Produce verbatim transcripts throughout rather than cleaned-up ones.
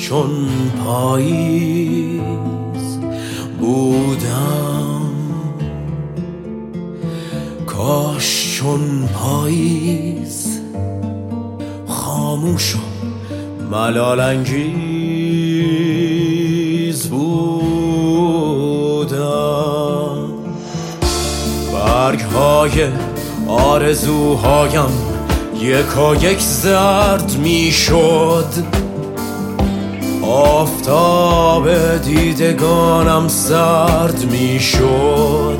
چون پاییز بودم، کاش چون پاییز خاموش و ملال انگیز بودم. برگ های آرزوهایم یکا یک زرد می شد، آفتاب دیدگانم سرد می شد،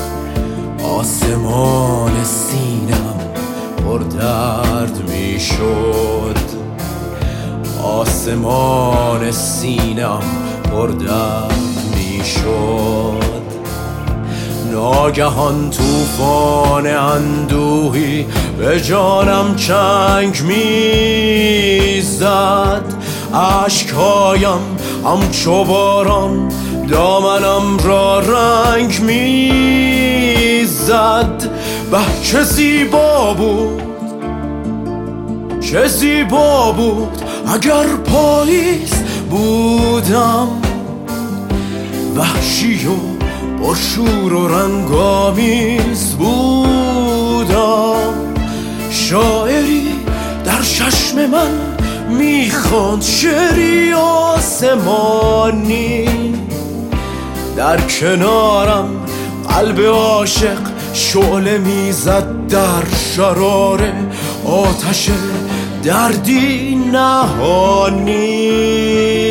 آسمان سینم پر درد می شد، آسمان سینم پر درد می شد. ناگهان طوفان اندوهی به جانم چنگ می زد، اشکهایم همچو باران دامنم را رنگ می زد. به چه زیبا بود، چه زیبا بود اگر پاییز بودم، وحشی و با شور و رنگامیز بودم. شاعری در چشم من میخواند شعری آسمانی، در کنارم قلب عاشق شعله میزد در شرار آتش دردی نهانی.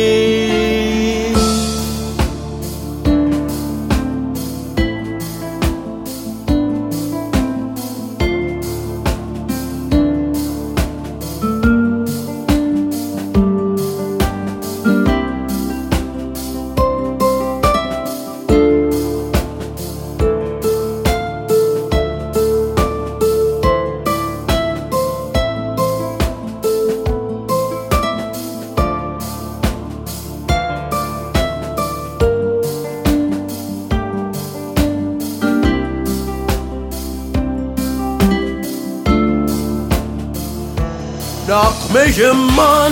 نغمه من،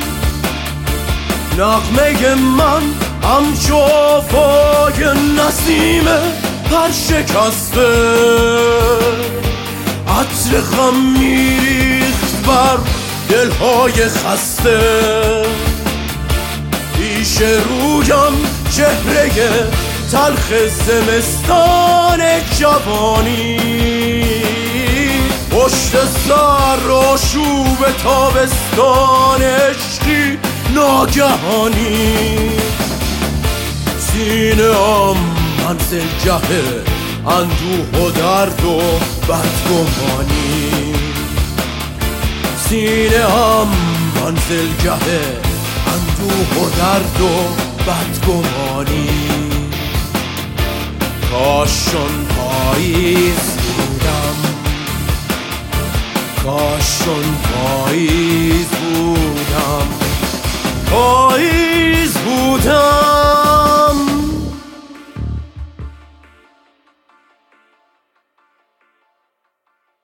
نغمه من همچو آوای نسیم پر شکسته، عطر غم میریخت بر دلهای خسته. پیش رویم چهره تلخ زمستان جوانی، پشت سر آشوب تابستان عشقی ناگهانی. سینه ام منزلگه اندوه و درد و بدگمانی، سینه ام منزلگه اندوه و درد و بدگمانی. کاش چون پاییز بودم، کاش چون پاییز